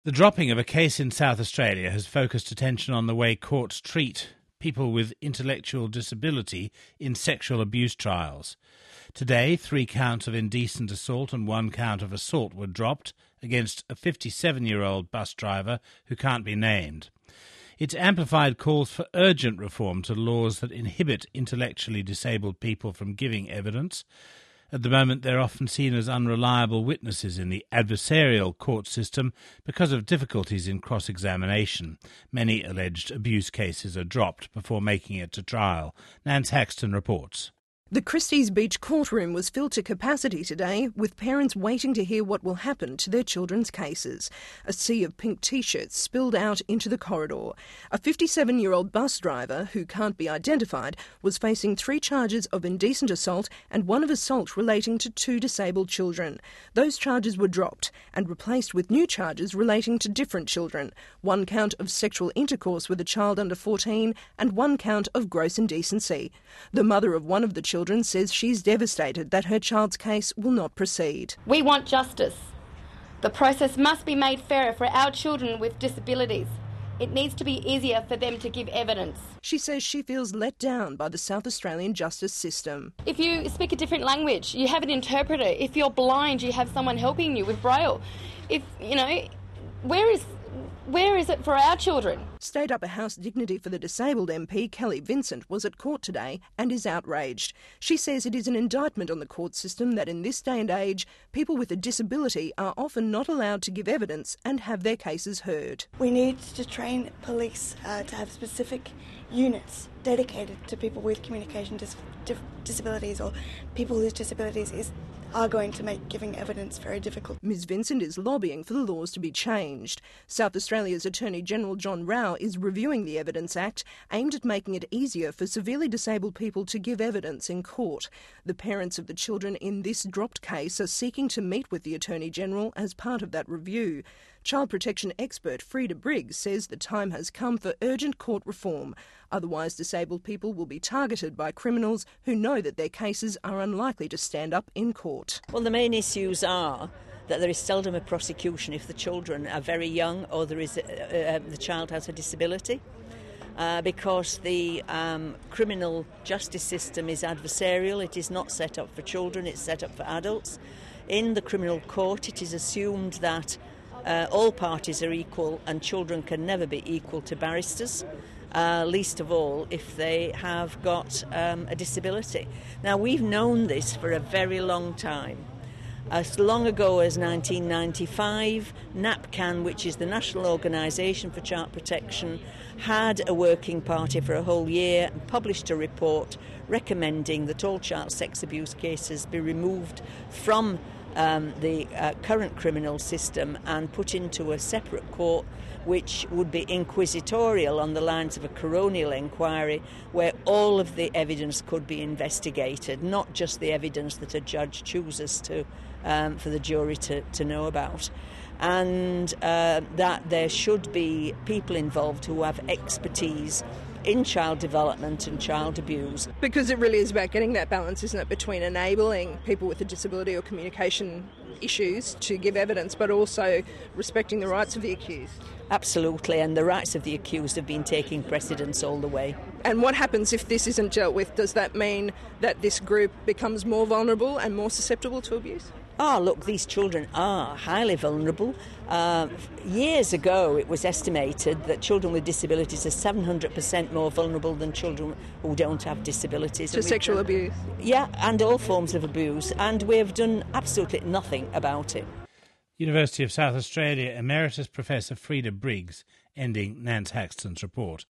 The dropping of a case in South Australia has focused attention on the way courts treat people with intellectual disability in sexual abuse trials. Today, 3 counts of indecent assault and 1 count of assault were dropped against a 57-year-old bus driver who can't be named. It's amplified calls for urgent reform to laws that inhibit intellectually disabled people from giving evidence. At the moment, they're often seen as unreliable witnesses in the adversarial court system because of difficulties in cross-examination. Many alleged abuse cases are dropped before making it to trial. Nance Haxton reports. The Christies Beach courtroom was filled to capacity today, with parents waiting to hear what will happen to their children's cases. A sea of pink T-shirts spilled out into the corridor. A 57-year-old bus driver, who can't be identified, was facing 3 charges of indecent assault and 1 of assault relating to 2 disabled children. Those charges were dropped and replaced with new charges relating to different children. 1 count of sexual intercourse with a child under 14 and 1 count of gross indecency. The mother of one of the children says she's devastated that her child's case will not proceed. We want justice. The process must be made fairer for our children with disabilities. It needs to be easier for them to give evidence. She says she feels let down by the South Australian justice system. If you speak a different language, you have an interpreter. If you're blind, you have someone helping you with Braille. Where is it for our children? State Upper House Dignity for the Disabled MP Kelly Vincent was at court today and is outraged. She says it is an indictment on the court system that in this day and age, people with a disability are often not allowed to give evidence and have their cases heard. We need to train police to have specific units dedicated to people with communication disabilities or people whose disabilities are going to make giving evidence very difficult. Ms Vincent is lobbying for the laws to be changed. South Australia's Attorney-General John Rao is reviewing the Evidence Act, aimed at making it easier for severely disabled people to give evidence in court. The parents of the children in this dropped case are seeking to meet with the Attorney-General as part of that review. Child protection expert Freda Briggs says the time has come for urgent court reform. Otherwise, disabled people will be targeted by criminals who know that their cases are unlikely to stand up in court. Well, the main issues are that there is seldom a prosecution if the children are very young or there is the child has a disability. Because the criminal justice system is adversarial, it is not set up for children, it's set up for adults. In the criminal court, it is assumed that all parties are equal and children can never be equal to barristers, least of all if they have got a disability. Now, we've known this for a very long time. As long ago as 1995, NAPCAN, which is the National Organisation for Child Protection, had a working party for a whole year and published a report recommending that all child sex abuse cases be removed from the current criminal system and put into a separate court which would be inquisitorial on the lines of a coronial inquiry where all of the evidence could be investigated, not just the evidence that a judge chooses to for the jury to know about. And that there should be people involved who have expertise in child development and child abuse. Because it really is about getting that balance, isn't it, between enabling people with a disability or communication issues to give evidence, but also respecting the rights of the accused. Absolutely, and the rights of the accused have been taking precedence all the way. And what happens if this isn't dealt with? Does that mean that this group becomes more vulnerable and more susceptible to abuse? Oh, look, these children are highly vulnerable. Years ago, it was estimated that children with disabilities are 700% more vulnerable than children who don't have disabilities. To sexual abuse? Yeah, and all forms of abuse, and we have done absolutely nothing about it. University of South Australia Emeritus Professor Freda Briggs ending Nance Haxton's report.